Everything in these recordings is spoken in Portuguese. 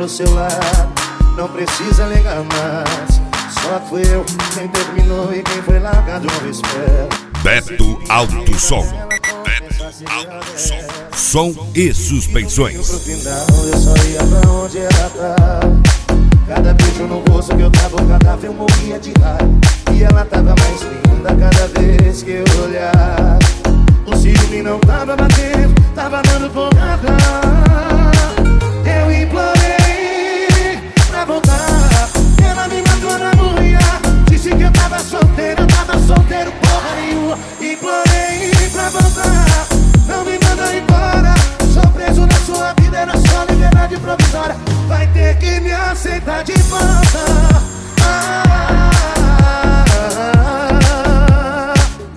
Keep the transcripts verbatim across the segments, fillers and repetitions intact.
no seu lado. Não precisa ligar mais. Só fui eu quem terminou e quem foi largado não espera. Beto Alto Som. Beto Alto Som. Som e suspensões. No final eu só ia pra onde ela tava. Cada beijo no rosto que eu dava, o cadáver eu morria de raiva. E ela tava mais linda cada vez que eu olhava. O ciúme não tava batendo, tava dando porrada. Eu implorei pra voltar. Ela me matou na murria. Disse que eu tava solteiro, eu tava solteiro porra nenhuma. Implorei pra voltar. Não me manda embora. Sou preso na sua vida, era só liberdade provisória. Vai ter que me aceitar de volta. Ah, ah, ah, ah.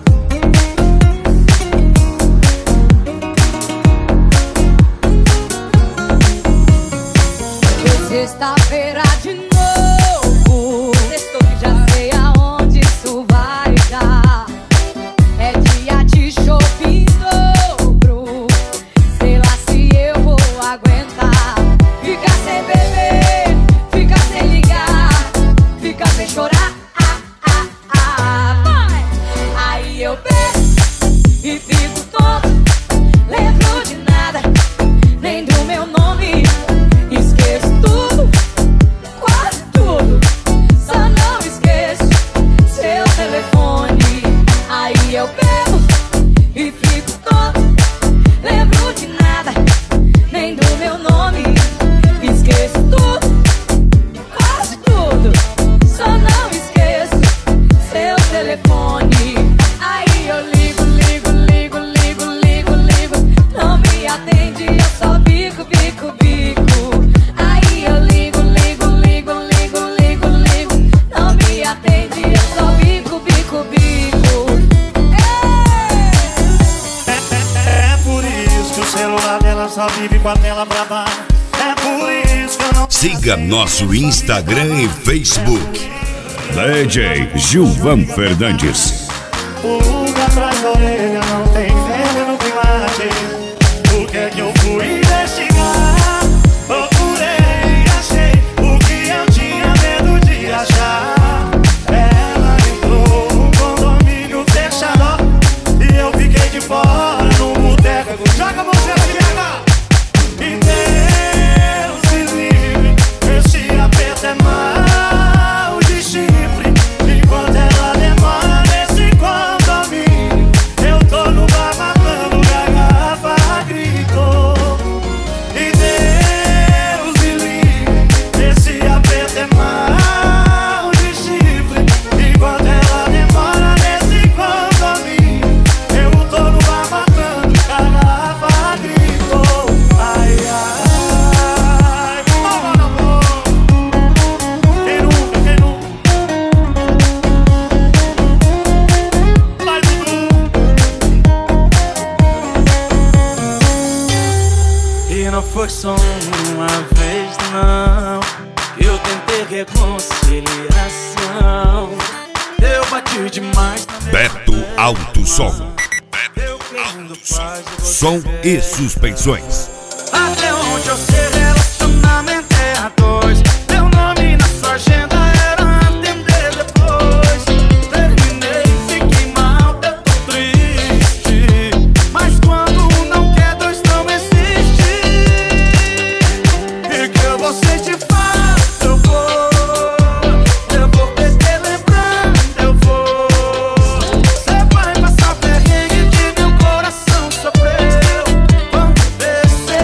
Sexta-feira de novo. Sextou que já sei aonde isso vai dar. É dia de shopping dobro. Sei lá se eu vou aguentar. Ficar sem beber, ficar sem ligar, ficar sem chorar. Ah, ah, ah. Vai! Aí eu bebo e fico tonto. Lembro de nada, nem do meu nome. Esqueço tudo, quase tudo. Só não esqueço seu telefone. Aí eu bebo e fico tonto. Lembro de nada, nem do meu nome. Esqueço tudo, quase tudo. Só não esqueço seu telefone. Aí eu ligo, ligo, ligo, ligo, ligo, ligo. Não me atende, eu só bico, bico, bico. Aí eu ligo, ligo, ligo, ligo, ligo, ligo. Não me atende, eu só bico, bico, bico. É por isso que o celular dela só vive com a tela brava. É por isso que eu não... Siga nosso Instagram e Facebook. D J Gilvan Fernandes. Pulga atrás da orelha, não tem veneno que mate. O que é que eu fui investigar? Procurei e achei o que eu tinha medo de achar. Ela entrou num condomínio fechado e eu fiquei de fora no boteco. Joga você na guerra! E Deus me livre, esse aperto é mal de chifre. Enquanto ela demora nesse condomínio, eu tô no bar matando garrafa, grito. E Deus me livre, esse aperto é mal de chifre. Enquanto ela demora nesse condomínio, eu tô no bar matando garrafa, grito. Ai, ai, oh, meu amor. Quem nunca, quem nunca? Vai, Dudu. E não foi só uma vez, não, que eu tentei reconciliação. Eu bati demais na minha Beto Alto Som. Beto Alto Som. Som e suspensões. Até onde eu sei, relacionamento é a dois. Meu nome na sua agenda era atender depois. Terminei, fiquei mal, eu tô triste. Mas quando não quer, dois não existe. E que eu vou sentir falta, eu vou. Eu vou perder lembrando, eu vou. Cê vai passar perrengue que meu coração sofreu. Quando descer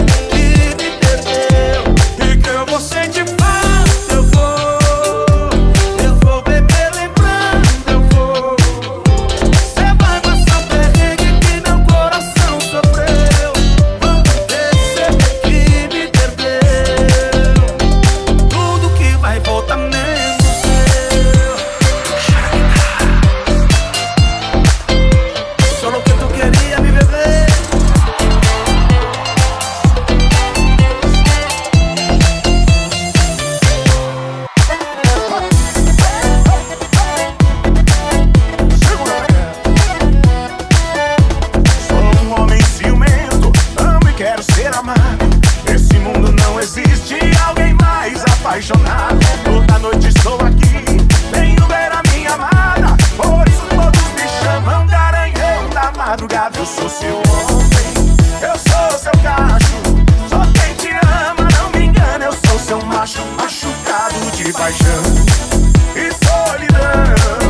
apaixonado. Toda noite estou aqui, venho ver a minha amada. Por isso todos me chamam garanhão da madrugada. Eu sou seu homem, eu sou seu cacho. Sou quem te ama, não me engana. Eu sou seu macho, machucado de paixão e solidão.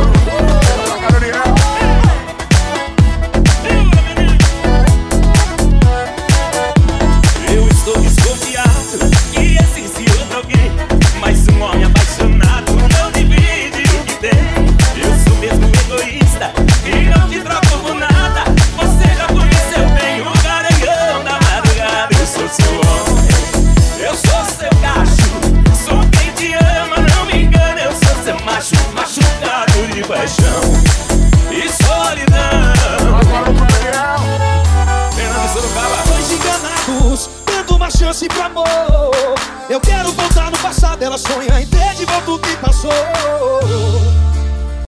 Eu estou desconfiado que existe outro alguém, mas um homem apaixonado não divide o que tem. Eu sou mesmo egoísta e não te troco por nada. Você já conheceu bem o garanhão da madrugada. Eu sou seu homem, eu sou seu cacho. Sou quem te ama, não me engana. Eu sou seu macho, machucado de paixão e solidão. Fernando Sorocaba. Dois enganados, dando uma chance pro amor. Eu quero voltar no passado, ela sonha em ter de volta o que passou.